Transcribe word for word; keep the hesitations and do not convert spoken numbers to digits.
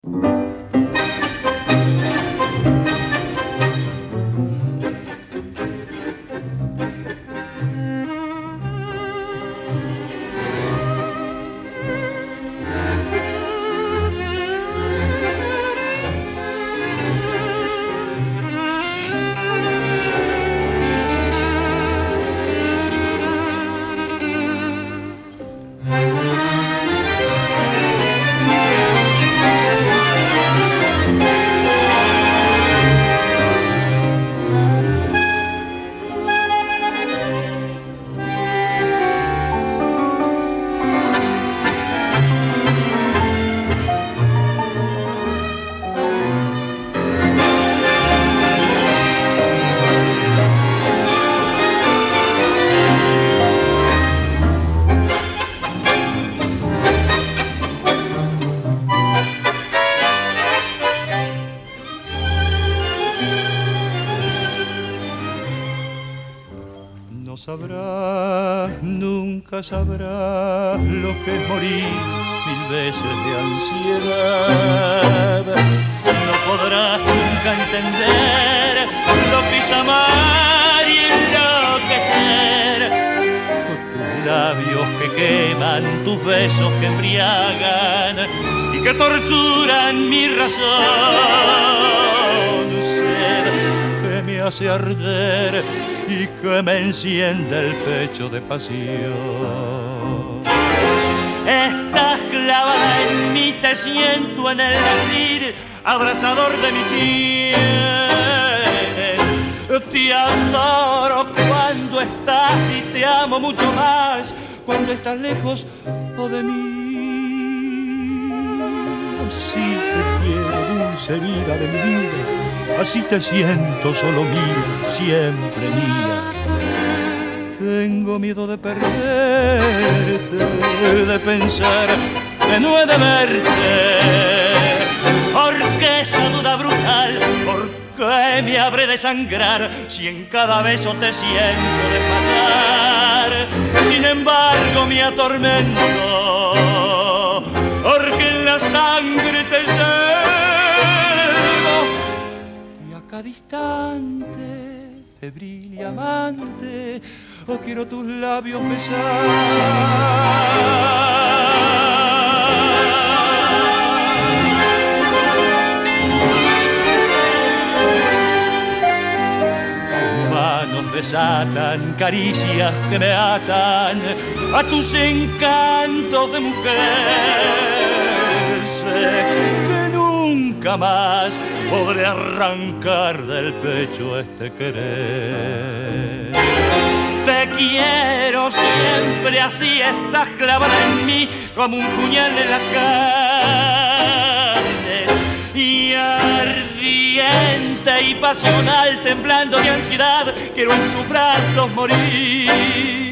Sabrás, nunca sabrás lo que es morir mil veces de ansiedad. No podrás nunca entender lo que es amar y enloquecer. Con tus labios que queman, tus besos que embriagan y que torturan mi razón. Sed que me hace arder y que me enciende el pecho de pasión. Estás clavada en mí, te siento en el latir abrazador de mis sienes. Te adoro cuando estás y te amo mucho más cuando estás lejos o de mí. Así te quiero, dulce vida de mi vida. Así te siento solo mía, siempre mía. Tengo miedo de perderte, de pensar que no he de verte. Porque esa duda brutal, ¿por qué me habré de sangrar si en cada beso te siento de pasar? Sin embargo me atormento, porque en la sangre te llevo. Cada instante, febril y amante, oh, quiero tus labios besar. Tus manos desatan caricias que me atan a tus encantos de mujer. Sé que nunca más podré arrancar del pecho este querer. Te quiero siempre así, estás clavada en mí como un puñal en la carne. Y ardiente y pasional, temblando de ansiedad, quiero en tus brazos morir.